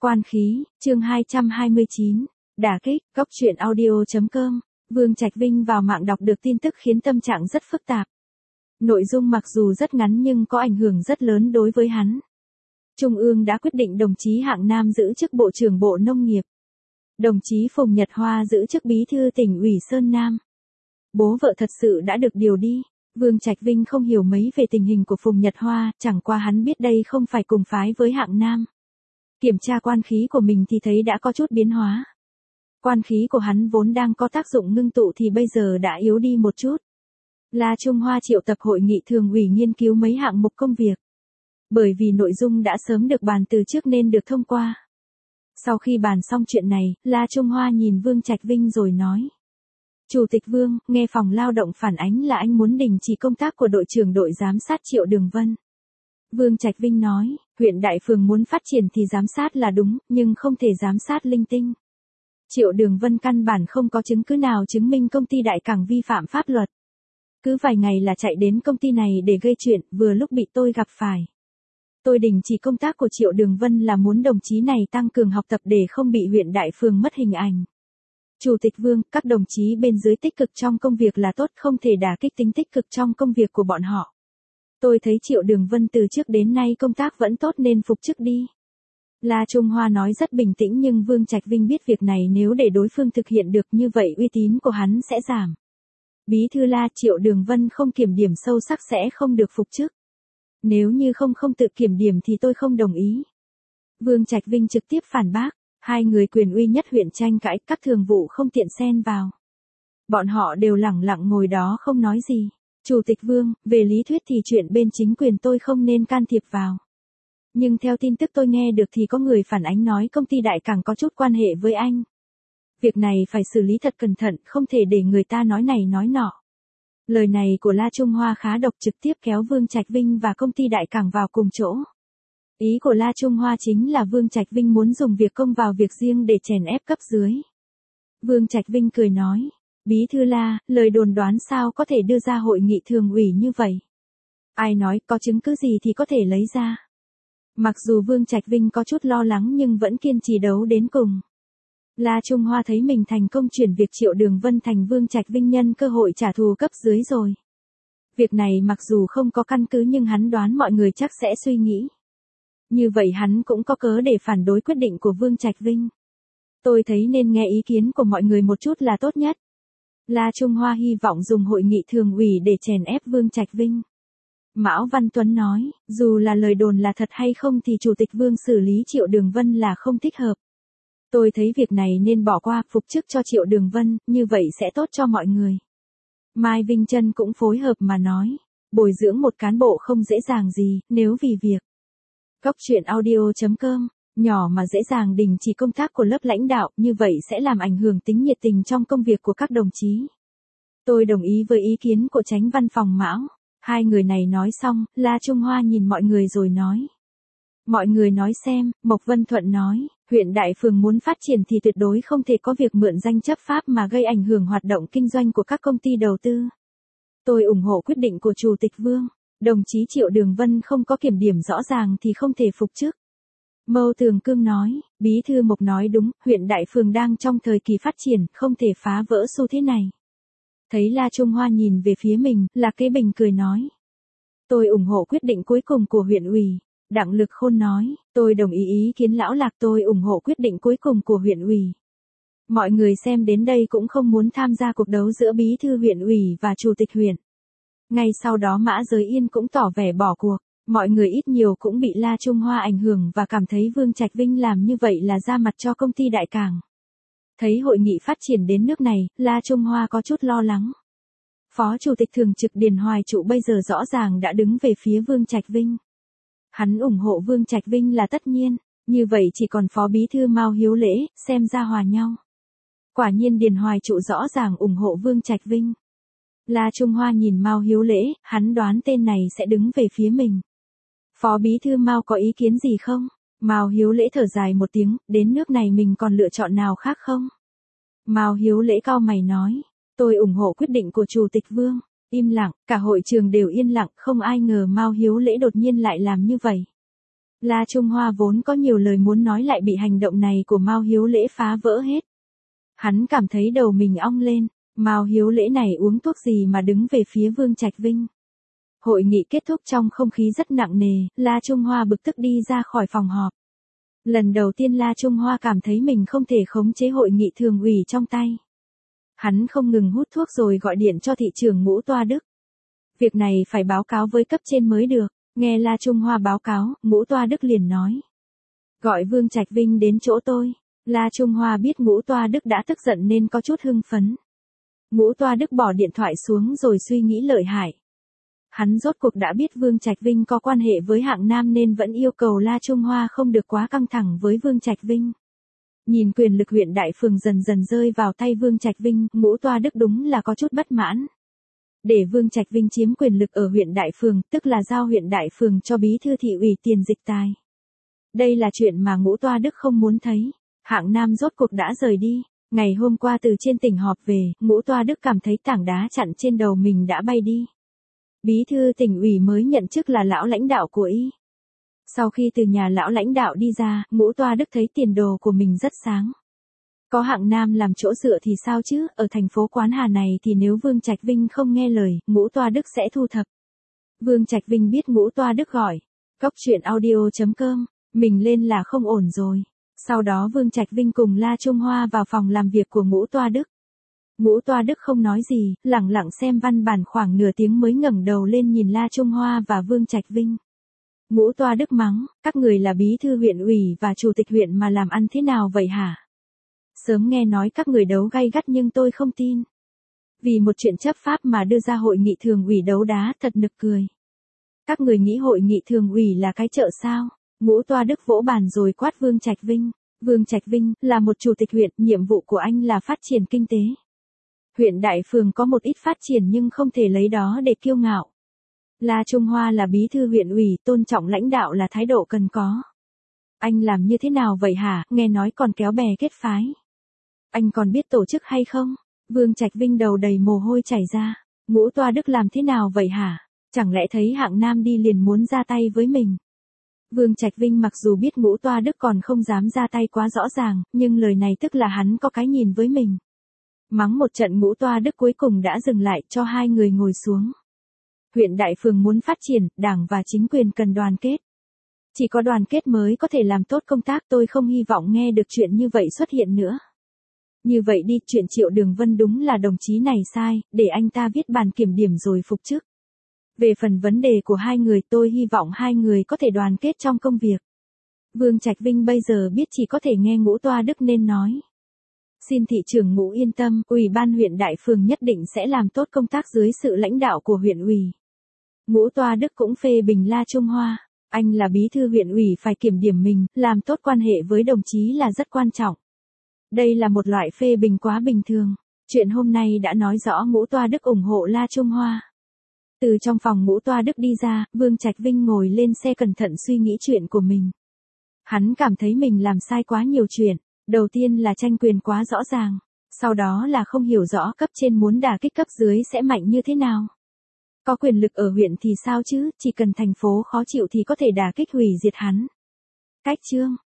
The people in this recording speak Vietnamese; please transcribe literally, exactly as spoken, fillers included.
Quan khí, chương hai trăm hai mươi chín, đả kích, góc truyện audio chấm com, Vương Trạch Vinh vào mạng đọc được tin tức khiến tâm trạng rất phức tạp. Nội dung mặc dù rất ngắn nhưng có ảnh hưởng rất lớn đối với hắn. Trung ương đã quyết định đồng chí Hạng Nam giữ chức Bộ trưởng Bộ Nông nghiệp. Đồng chí Phùng Nhật Hoa giữ chức Bí thư Tỉnh ủy Sơn Nam. Bố vợ thật sự đã được điều đi. Vương Trạch Vinh không hiểu mấy về tình hình của Phùng Nhật Hoa, chẳng qua hắn biết đây không phải cùng phái với Hạng Nam. Kiểm tra quan khí của mình thì thấy đã có chút biến hóa. Quan khí của hắn vốn đang có tác dụng ngưng tụ thì bây giờ đã yếu đi một chút. La Trung Hoa triệu tập hội nghị thường ủy nghiên cứu mấy hạng mục công việc. Bởi vì nội dung đã sớm được bàn từ trước nên được thông qua. Sau khi bàn xong chuyện này, La Trung Hoa nhìn Vương Trạch Vinh rồi nói. Chủ tịch Vương, nghe phòng lao động phản ánh là anh muốn đình chỉ công tác của đội trưởng đội giám sát Triệu Đường Vân. Vương Trạch Vinh nói, huyện Đại Phường muốn phát triển thì giám sát là đúng, nhưng không thể giám sát linh tinh. Triệu Đường Vân căn bản không có chứng cứ nào chứng minh công ty Đại Cảng vi phạm pháp luật. Cứ vài ngày là chạy đến công ty này để gây chuyện, vừa lúc bị tôi gặp phải. Tôi đình chỉ công tác của Triệu Đường Vân là muốn đồng chí này tăng cường học tập để không bị huyện Đại Phường mất hình ảnh. Chủ tịch Vương, các đồng chí bên dưới tích cực trong công việc là tốt, không thể đả kích tính tích cực trong công việc của bọn họ. Tôi thấy Triệu Đường Vân từ trước đến nay công tác vẫn tốt nên phục chức đi. La Trung Hoa nói rất bình tĩnh nhưng Vương Trạch Vinh biết việc này nếu để đối phương thực hiện được như vậy uy tín của hắn sẽ giảm. Bí thư La, Triệu Đường Vân không kiểm điểm sâu sắc sẽ không được phục chức. Nếu như không không tự kiểm điểm thì tôi không đồng ý. Vương Trạch Vinh trực tiếp phản bác, hai người quyền uy nhất huyện tranh cãi, các thường vụ không tiện xen vào. Bọn họ đều lẳng lặng ngồi đó không nói gì. Chủ tịch Vương, về lý thuyết thì chuyện bên chính quyền tôi không nên can thiệp vào. Nhưng theo tin tức tôi nghe được thì có người phản ánh nói công ty Đại Cảng có chút quan hệ với anh. Việc này phải xử lý thật cẩn thận, không thể để người ta nói này nói nọ. Lời này của La Trung Hoa khá độc, trực tiếp kéo Vương Trạch Vinh và công ty Đại Cảng vào cùng chỗ. Ý của La Trung Hoa chính là Vương Trạch Vinh muốn dùng việc công vào việc riêng để chèn ép cấp dưới. Vương Trạch Vinh cười nói, Bí thư La, lời đồn đoán sao có thể đưa ra hội nghị thường ủy như vậy? Ai nói, có chứng cứ gì thì có thể lấy ra. Mặc dù Vương Trạch Vinh có chút lo lắng nhưng vẫn kiên trì đấu đến cùng. La Trung Hoa thấy mình thành công chuyển việc Triệu Đường Vân thành Vương Trạch Vinh nhân cơ hội trả thù cấp dưới rồi. Việc này mặc dù không có căn cứ nhưng hắn đoán mọi người chắc sẽ suy nghĩ. Như vậy hắn cũng có cớ để phản đối quyết định của Vương Trạch Vinh. Tôi thấy nên nghe ý kiến của mọi người một chút là tốt nhất. La Trung Hoa hy vọng dùng hội nghị thường ủy để chèn ép Vương Trạch Vinh. Mão Văn Tuấn nói, dù là lời đồn là thật hay không thì Chủ tịch Vương xử lý Triệu Đường Vân là không thích hợp. Tôi thấy việc này nên bỏ qua, phục chức cho Triệu Đường Vân, như vậy sẽ tốt cho mọi người. Mai Vinh Trân cũng phối hợp mà nói, bồi dưỡng một cán bộ không dễ dàng gì, nếu vì việc. Góc truyện audio chấm com, nhỏ mà dễ dàng đình chỉ công tác của lớp lãnh đạo, như vậy sẽ làm ảnh hưởng tính nhiệt tình trong công việc của các đồng chí. Tôi đồng ý với ý kiến của Chánh Văn phòng Mão. Hai người này nói xong, La Trung Hoa nhìn mọi người rồi nói. Mọi người nói xem, Mộc Vân Thuận nói, huyện Đại Phường muốn phát triển thì tuyệt đối không thể có việc mượn danh chấp pháp mà gây ảnh hưởng hoạt động kinh doanh của các công ty đầu tư. Tôi ủng hộ quyết định của Chủ tịch Vương, đồng chí Triệu Đường Vân không có kiểm điểm rõ ràng thì không thể phục chức. Mâu Tường Cương nói, Bí thư Mộc nói đúng, huyện Đại Phường đang trong thời kỳ phát triển, không thể phá vỡ xu thế này. Thấy La Trung Hoa nhìn về phía mình, Lạc Kế Bình cười nói. Tôi ủng hộ quyết định cuối cùng của huyện ủy. Đặng Lực Khôn nói, tôi đồng ý ý kiến lão Lạc, tôi ủng hộ quyết định cuối cùng của huyện ủy. Mọi người xem đến đây cũng không muốn tham gia cuộc đấu giữa bí thư huyện ủy và chủ tịch huyện. Ngay sau đó Mã Giới Yên cũng tỏ vẻ bỏ cuộc, mọi người ít nhiều cũng bị La Trung Hoa ảnh hưởng và cảm thấy Vương Trạch Vinh làm như vậy là ra mặt cho công ty Đại Cảng. Thấy hội nghị phát triển đến nước này, La Trung Hoa có chút lo lắng. Phó Chủ tịch Thường trực Điền Hoài Trụ bây giờ rõ ràng đã đứng về phía Vương Trạch Vinh. Hắn ủng hộ Vương Trạch Vinh là tất nhiên, như vậy chỉ còn Phó Bí thư Mao Hiếu Lễ, xem ra hòa nhau. Quả nhiên Điền Hoài Trụ rõ ràng ủng hộ Vương Trạch Vinh. La Trung Hoa nhìn Mao Hiếu Lễ, hắn đoán tên này sẽ đứng về phía mình. Phó Bí thư Mao có ý kiến gì không? Mao Hiếu Lễ thở dài một tiếng, đến nước này mình còn lựa chọn nào khác không? Mao Hiếu Lễ cau mày nói, tôi ủng hộ quyết định của Chủ tịch Vương. Im lặng, cả hội trường đều yên lặng, không ai ngờ Mao Hiếu Lễ đột nhiên lại làm như vậy. La Trung Hoa vốn có nhiều lời muốn nói lại bị hành động này của Mao Hiếu Lễ phá vỡ hết. Hắn cảm thấy đầu mình ong lên, Mao Hiếu Lễ này uống thuốc gì mà đứng về phía Vương Trạch Vinh. Hội nghị kết thúc trong không khí rất nặng nề, La Trung Hoa bực tức đi ra khỏi phòng họp. Lần đầu tiên La Trung Hoa cảm thấy mình không thể khống chế hội nghị thường ủy trong tay. Hắn không ngừng hút thuốc rồi gọi điện cho thị trưởng Ngũ Toa Đức. Việc này phải báo cáo với cấp trên mới được, nghe La Trung Hoa báo cáo, Ngũ Toa Đức liền nói. Gọi Vương Trạch Vinh đến chỗ tôi. La Trung Hoa biết Ngũ Toa Đức đã tức giận nên có chút hưng phấn. Ngũ Toa Đức bỏ điện thoại xuống rồi suy nghĩ lợi hại. Hắn rốt cuộc đã biết Vương Trạch Vinh có quan hệ với Hạng Nam nên vẫn yêu cầu La Trung Hoa không được quá căng thẳng với Vương Trạch Vinh. Nhìn quyền lực huyện Đại Phường dần dần rơi vào tay Vương Trạch Vinh, Ngũ Toa Đức đúng là có chút bất mãn. Để Vương Trạch Vinh chiếm quyền lực ở huyện Đại Phường, tức là giao huyện Đại Phường cho bí thư thị ủy Tiền Dịch Tài. Đây là chuyện mà Ngũ Toa Đức không muốn thấy. Hạng Nam rốt cuộc đã rời đi. Ngày hôm qua từ trên tỉnh họp về, Ngũ Toa Đức cảm thấy tảng đá chặn trên đầu mình đã bay đi. Bí thư tỉnh ủy mới nhận chức là lão lãnh đạo của y. Sau khi từ nhà lão lãnh đạo đi ra, Ngũ Toa Đức thấy tiền đồ của mình rất sáng. Có Hạng Nam làm chỗ dựa thì sao chứ, ở thành phố Quán Hà này thì nếu Vương Trạch Vinh không nghe lời, Ngũ Toa Đức sẽ thu thập. Vương Trạch Vinh biết Ngũ Toa Đức gọi. Cóc truyện audio chấm com, mình lên là không ổn rồi. Sau đó Vương Trạch Vinh cùng La Trung Hoa vào phòng làm việc của Ngũ Toa Đức. Ngũ Toa Đức không nói gì, lẳng lặng xem văn bản khoảng nửa tiếng mới ngẩng đầu lên nhìn La Trung Hoa và Vương Trạch Vinh. Ngũ Toa Đức mắng, các người là bí thư huyện ủy và chủ tịch huyện mà làm ăn thế nào vậy hả? Sớm nghe nói các người đấu gay gắt nhưng tôi không tin. Vì một chuyện chấp pháp mà đưa ra hội nghị thường ủy đấu đá thật nực cười. Các người nghĩ hội nghị thường ủy là cái chợ sao? Ngũ Toa Đức vỗ bàn rồi quát Vương Trạch Vinh. Vương Trạch Vinh, là một chủ tịch huyện, nhiệm vụ của anh là phát triển kinh tế. Huyện Đại Phường có một ít phát triển nhưng không thể lấy đó để kiêu ngạo. La Trung Hoa là bí thư huyện ủy, tôn trọng lãnh đạo là thái độ cần có. Anh làm như thế nào vậy hả, nghe nói còn kéo bè kết phái. Anh còn biết tổ chức hay không? Vương Trạch Vinh đầu đầy mồ hôi chảy ra. Ngũ Toa Đức làm thế nào vậy hả? Chẳng lẽ thấy Hạng Nam đi liền muốn ra tay với mình? Vương Trạch Vinh mặc dù biết Ngũ Toa Đức còn không dám ra tay quá rõ ràng, nhưng lời này tức là hắn có cái nhìn với mình. Mắng một trận Ngũ Toa Đức cuối cùng đã dừng lại cho hai người ngồi xuống. Huyện Đại Phường muốn phát triển, đảng và chính quyền cần đoàn kết. Chỉ có đoàn kết mới có thể làm tốt công tác, tôi không hy vọng nghe được chuyện như vậy xuất hiện nữa. Như vậy đi, chuyện Triệu Đường Vân đúng là đồng chí này sai, để anh ta viết bản kiểm điểm rồi phục chức. Về phần vấn đề của hai người, tôi hy vọng hai người có thể đoàn kết trong công việc. Vương Trạch Vinh bây giờ biết chỉ có thể nghe Ngũ Toa Đức nên nói. Xin thị trưởng Ngũ yên tâm, Ủy ban huyện Đại Phường nhất định sẽ làm tốt công tác dưới sự lãnh đạo của huyện ủy. Ngũ Toa Đức cũng phê bình La Trung Hoa. Anh là bí thư huyện ủy phải kiểm điểm mình, làm tốt quan hệ với đồng chí là rất quan trọng. Đây là một loại phê bình quá bình thường. Chuyện hôm nay đã nói rõ Ngũ Toa Đức ủng hộ La Trung Hoa. Từ trong phòng Ngũ Toa Đức đi ra, Vương Trạch Vinh ngồi lên xe cẩn thận suy nghĩ chuyện của mình. Hắn cảm thấy mình làm sai quá nhiều chuyện. Đầu tiên là tranh quyền quá rõ ràng. Sau đó là không hiểu rõ cấp trên muốn đả kích cấp dưới sẽ mạnh như thế nào. Có quyền lực ở huyện thì sao chứ, chỉ cần thành phố khó chịu thì có thể đả kích hủy diệt hắn. Cách chương